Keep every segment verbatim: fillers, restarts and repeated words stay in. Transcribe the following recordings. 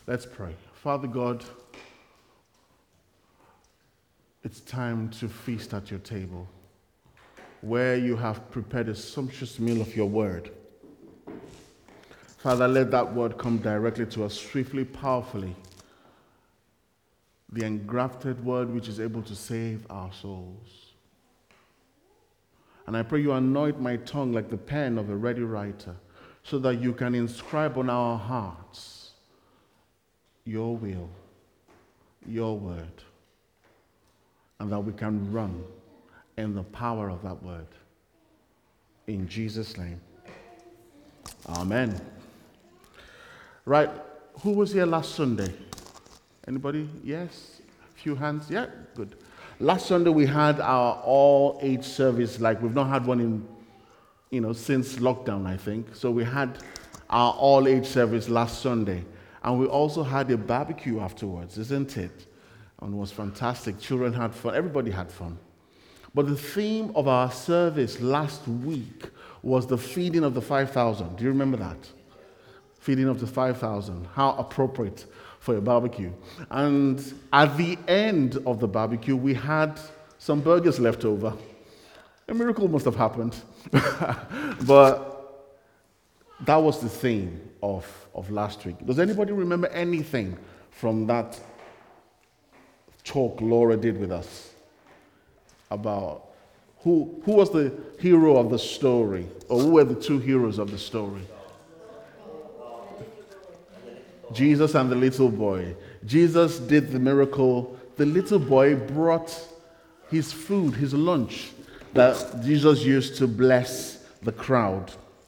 Let's pray. Father God, it's time to feast at your table, where you have prepared a sumptuous meal of your word. Father, let that word come directly to us swiftly, powerfully. The engrafted word which is able to save our souls. And I pray you anoint my tongue like the pen of a ready writer, so that you can inscribe on our hearts your will, your word, and that we can run in the power of that word. In Jesus' name, amen. Right, who was here last Sunday? Anybody? Yes? A few hands? Yeah, good. Last Sunday we had our all-age service, like we've not had one in, you know, since lockdown, I think. So we had our all-age service last Sunday. And we also had a barbecue afterwards, isn't it? And it was fantastic. Children had fun. Everybody had fun. But the theme of our service last week was the feeding of the five thousand. Do you remember that? Feeding of the five thousand. How appropriate for a barbecue. And at the end of the barbecue, we had some burgers left over. A miracle must have happened. But that was the theme of, of last week. Does anybody remember anything from that talk Laura did with us about who, who was the hero of the story, or who were the two heroes of the story? Jesus and the little boy. Jesus did the miracle. The little boy brought his food, his lunch, that Jesus used to bless the crowd.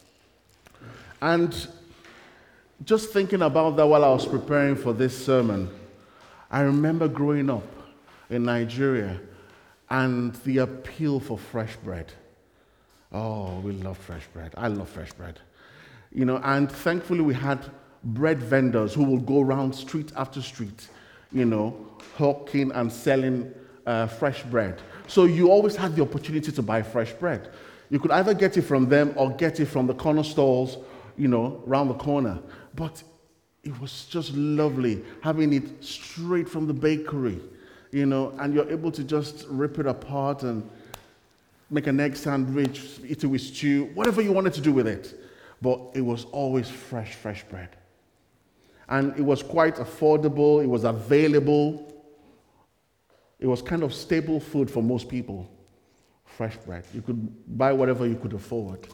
And just thinking about that while I was preparing for this sermon, I remember growing up in Nigeria and the appeal for fresh bread. Oh, we love fresh bread. I love fresh bread. You know, and thankfully we had bread vendors who will go around street after street, you know, hawking and selling uh, fresh bread. So you always had the opportunity to buy fresh bread. You could either get it from them or get it from the corner stalls, you know, around the corner. But it was just lovely having it straight from the bakery, you know, and you're able to just rip it apart and make an egg sandwich, eat it with stew, whatever you wanted to do with it. But it was always fresh, fresh bread. And it was quite affordable, it was available. It was kind of staple food for most people, fresh bread. You could buy whatever you could afford.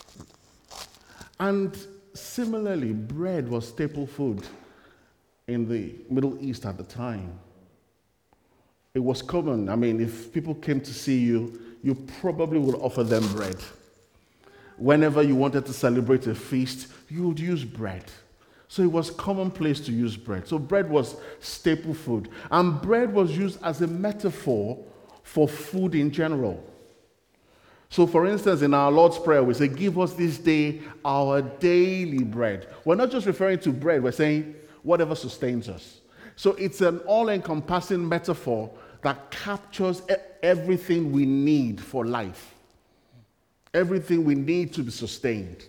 And similarly, bread was staple food in the Middle East at the time. It was common. I mean, if people came to see you, you probably would offer them bread. Whenever you wanted to celebrate a feast, you would use bread. So it was commonplace to use bread. So bread was staple food. And bread was used as a metaphor for food in general. So for instance, in our Lord's Prayer, we say, give us this day our daily bread. We're not just referring to bread, we're saying whatever sustains us. So it's an all-encompassing metaphor that captures everything we need for life. Everything we need to be sustained.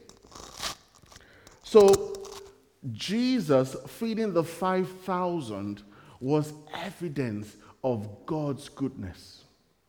So Jesus feeding the five thousand was evidence of God's goodness,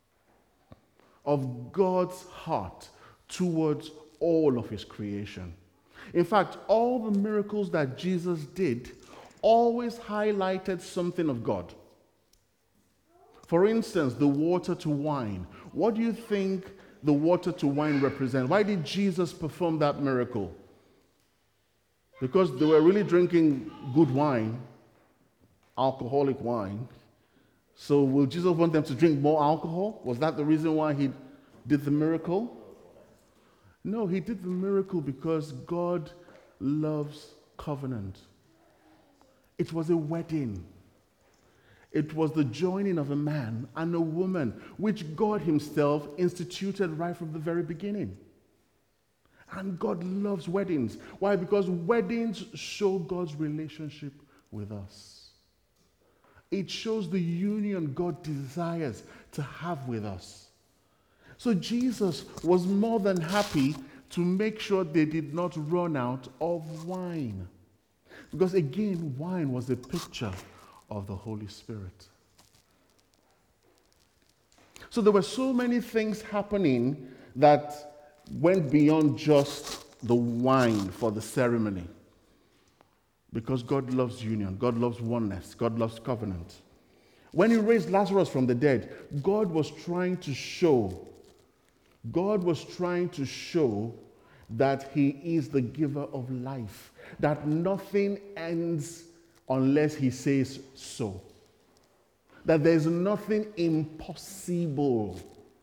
of God's heart towards all of his creation. In fact, all the miracles that Jesus did always highlighted something of God. For instance, the water to wine. What do you think the water to wine represents? Why did Jesus perform that miracle? Because they were really drinking good wine, alcoholic wine. So will Jesus want them to drink more alcohol? Was that the reason why he did the miracle? No, he did the miracle because God loves covenant. It was a wedding. It was the joining of a man and a woman, which God himself instituted right from the very beginning. And God loves weddings. Why? Because weddings show God's relationship with us. It shows the union God desires to have with us. So Jesus was more than happy to make sure they did not run out of wine. Because again, wine was a picture of the Holy Spirit. So there were so many things happening that went beyond just the wine for the ceremony. Because God loves union, God loves oneness, God loves covenant. When he raised Lazarus from the dead, God was trying to show, God was trying to show that he is the giver of life, that nothing ends unless he says so, that there's nothing impossible.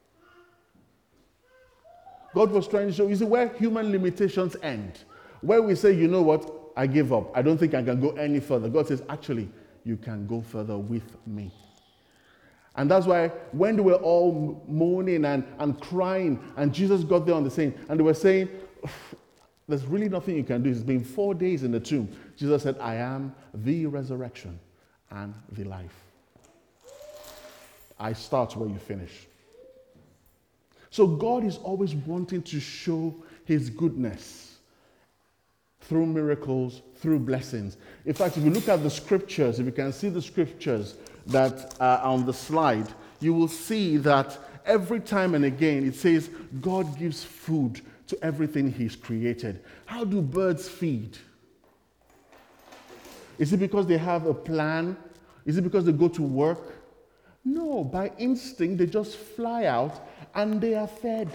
God was trying to show, you see, where human limitations end, where we say, you know what, I give up, I don't think I can go any further. God says, actually, you can go further with me. And that's why when they were all moaning and, and crying, and Jesus got there on the scene, and they were saying, there's really nothing you can do. It's been four days in the tomb. Jesus said, I am the resurrection and the life. I start where you finish. So God is always wanting to show his goodness through miracles, through blessings. In fact, if you look at the scriptures, if you can see the scriptures that are on the slide, you will see that every time and again it says God gives food to everything he's created. How do birds feed? Is it because they have a plan? Is it because they go to work? No, by instinct they just fly out and they are fed.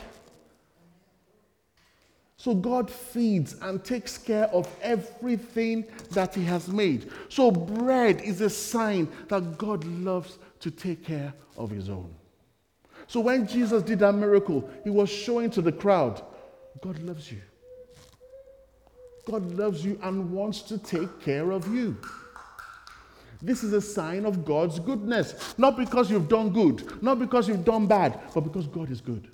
So God feeds and takes care of everything that he has made. So bread is a sign that God loves to take care of his own. So when Jesus did that miracle, he was showing to the crowd, God loves you. God loves you and wants to take care of you. This is a sign of God's goodness. Not because you've done good, not because you've done bad, but because God is good.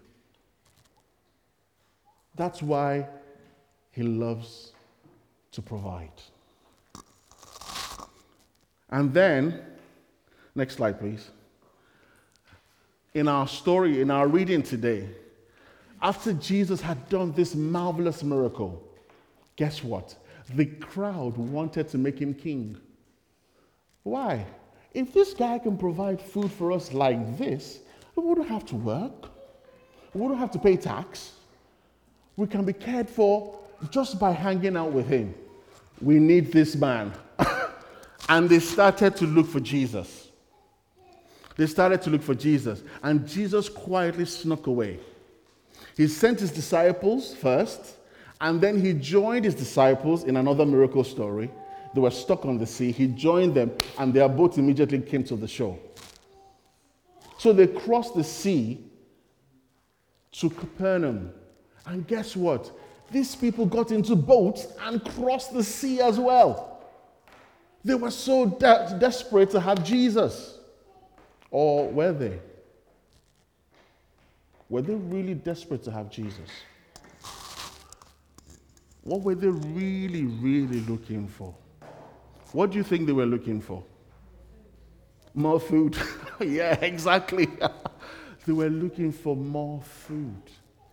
That's why he loves to provide. And then, next slide, please. In our story, in our reading today, after Jesus had done this marvelous miracle, guess what? The crowd wanted to make him king. Why? If this guy can provide food for us like this, we wouldn't have to work. We wouldn't have to pay tax. We can be cared for just by hanging out with him. We need this man. And they started to look for Jesus. They started to look for Jesus. And Jesus quietly snuck away. He sent his disciples first, and then he joined his disciples in another miracle story. They were stuck on the sea. He joined them, and their boat immediately came to the shore. So they crossed the sea to Capernaum. And guess what? These people got into boats and crossed the sea as well. They were so de- desperate to have Jesus. Or were they? Were they really desperate to have Jesus? What were they really, really looking for? What do you think they were looking for? More food. Yeah, exactly. They were looking for more food.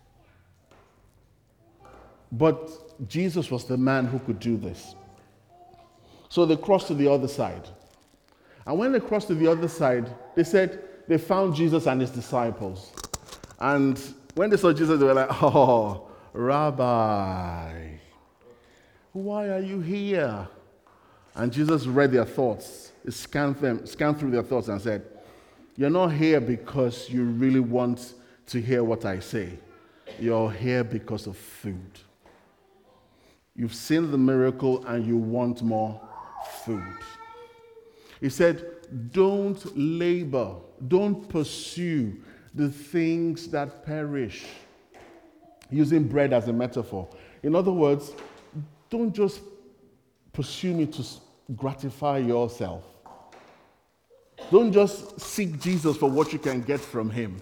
But Jesus was the man who could do this. So they crossed to the other side. And when they crossed to the other side, they said they found Jesus and his disciples. And when they saw Jesus, they were like, oh, Rabbi, why are you here? And Jesus read their thoughts. He scanned them, scanned through their thoughts and said, you're not here because you really want to hear what I say. You're here because of food. You've seen the miracle and you want more food. He said, don't labor, don't pursue the things that perish. Using bread as a metaphor. In other words, don't just pursue me to gratify yourself. Don't just seek Jesus for what you can get from him.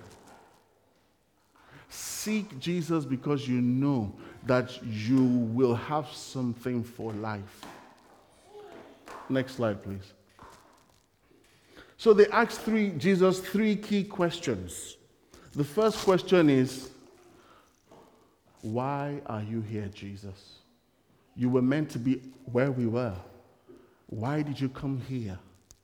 Seek Jesus because you know that you will have something for life. Next slide, please. So they asked three, Jesus three key questions. The first question is, why are you here, Jesus? You were meant to be where we were. Why did you come here?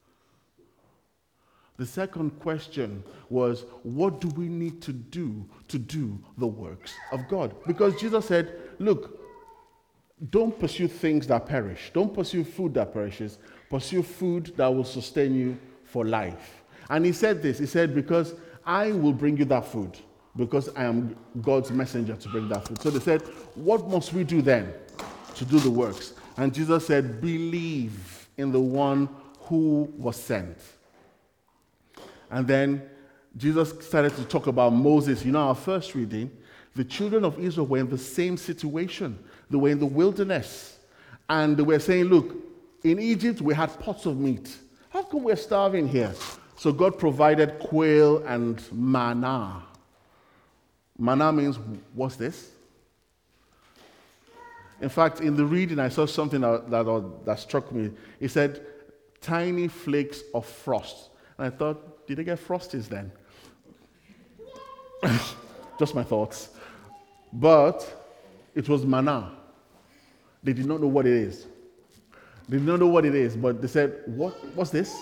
The second question was, what do we need to do to do the works of God? Because Jesus said, look, don't pursue things that perish. Don't pursue food that perishes. Pursue food that will sustain you for life. And he said this, he said, because I will bring you that food, because I am God's messenger to bring that food. So they said, what must we do then to do the works? And Jesus said, believe in the one who was sent. And then Jesus started to talk about Moses. You know, our first reading, the children of Israel were in the same situation. They were in the wilderness. And they were saying, look, in Egypt we had pots of meat. How come we're starving here? So God provided quail and manna. Manna means, what's this? In fact, in the reading, I saw something that, that, that struck me. It said, tiny flakes of frost. And I thought, did they get Frosties then? Just my thoughts. But it was manna. They did not know what it is. They did not know what it is, but they said, what, what's this?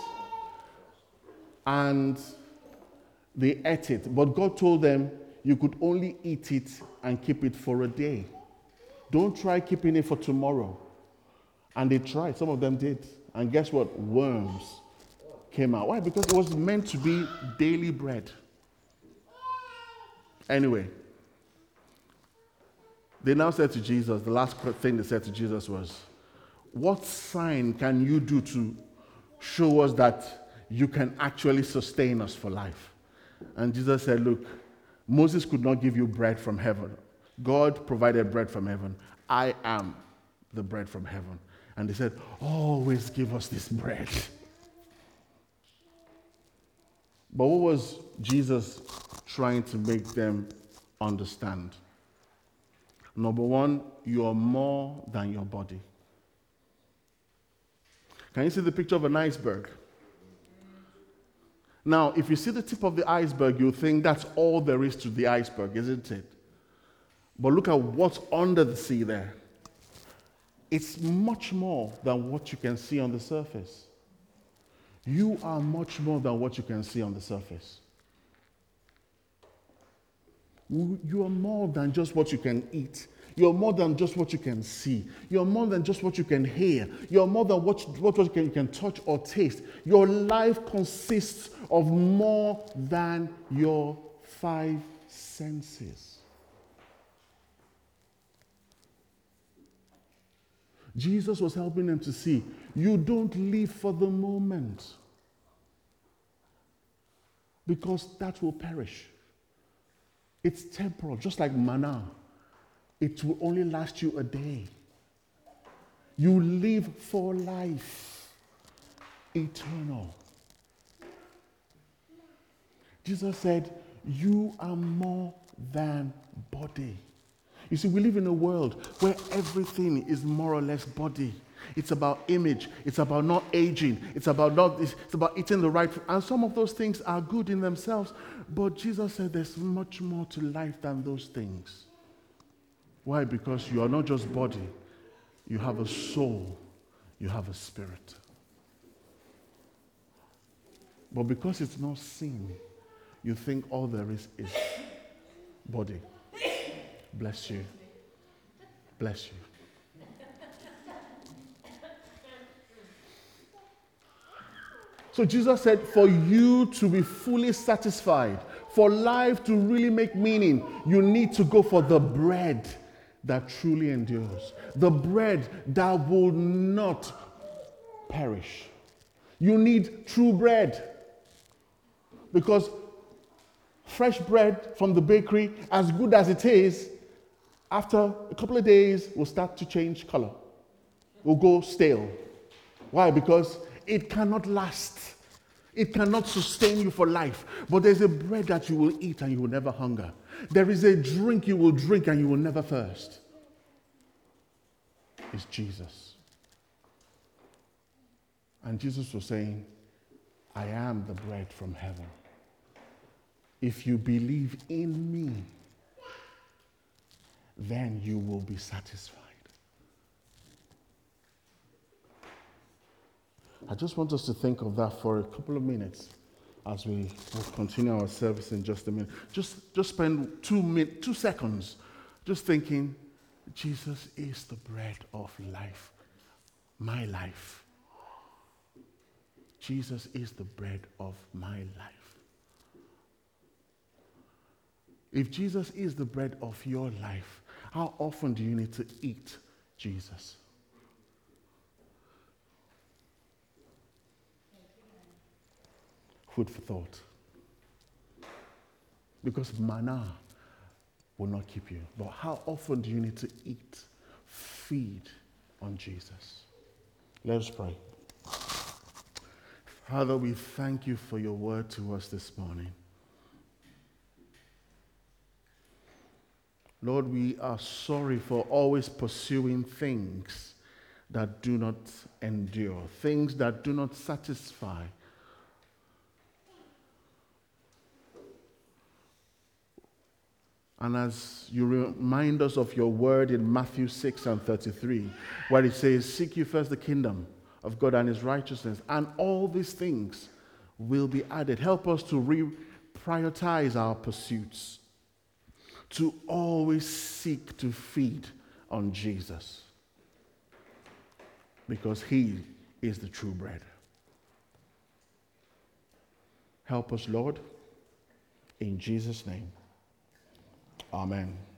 And they ate it. But God told them, you could only eat it and keep it for a day. Don't try keeping it for tomorrow. And they tried. Some of them did. And guess what? Worms came out. Why? Because it was meant to be daily bread. Anyway, they now said to Jesus, the last thing they said to Jesus was, what sign can you do to show us that you can actually sustain us for life? And Jesus said, look, Moses could not give you bread from heaven. God provided bread from heaven. I am the bread from heaven. And they said, always give us this bread. But what was Jesus trying to make them understand? Number one, you are more than your body. Can you see the picture of an iceberg? Now, if you see the tip of the iceberg, you'll think that's all there is to the iceberg, isn't it? But look at what's under the sea there. It's much more than what you can see on the surface. You are much more than what you can see on the surface. You are more than just what you can eat. You're more than just what you can see. You're more than just what you can hear. You're more than what, what, what you, can, you can touch or taste. Your life consists of more than your five senses. Jesus was helping them to see, you don't live for the moment, because that will perish. It's temporal, just like manna. It will only last you a day. You live for life, eternal. Jesus said, you are more than body. You see, we live in a world where everything is more or less body. It's about image. It's about not aging. It's about not. It's about eating the right food. And some of those things are good in themselves. But Jesus said there's much more to life than those things. Why? Because you are not just body. You have a soul. You have a spirit. But because it's not seen, you think all there is is body. Bless you. Bless you. So Jesus said, for you to be fully satisfied, for life to really make meaning, you need to go for the bread that truly endures. The bread that will not perish. You need true bread. Because fresh bread from the bakery, as good as it is, after a couple of days, will start to change color. Will go stale. Why? Because it cannot last. It cannot sustain you for life. But there's a bread that you will eat and you will never hunger. There is a drink you will drink and you will never thirst. It's Jesus. And Jesus was saying, I am the bread from heaven. If you believe in me, then you will be satisfied. I just want us to think of that for a couple of minutes as we will continue our service in just a minute. Just, just spend two, min- two seconds just thinking, Jesus is the bread of life, my life. Jesus is the bread of my life. If Jesus is the bread of your life, how often do you need to eat Jesus? Food for thought. Because manna will not keep you. But how often do you need to eat, feed on Jesus? Let us pray. Father, we thank you for your word to us this morning. Lord, we are sorry for always pursuing things that do not endure, things that do not satisfy. And as you remind us of your word in Matthew six and thirty-three, where it says, seek you first the kingdom of God and his righteousness, and all these things will be added. Help us to re-prioritize our pursuits, to always seek to feed on Jesus, because he is the true bread. Help us, Lord, in Jesus' name. Amen.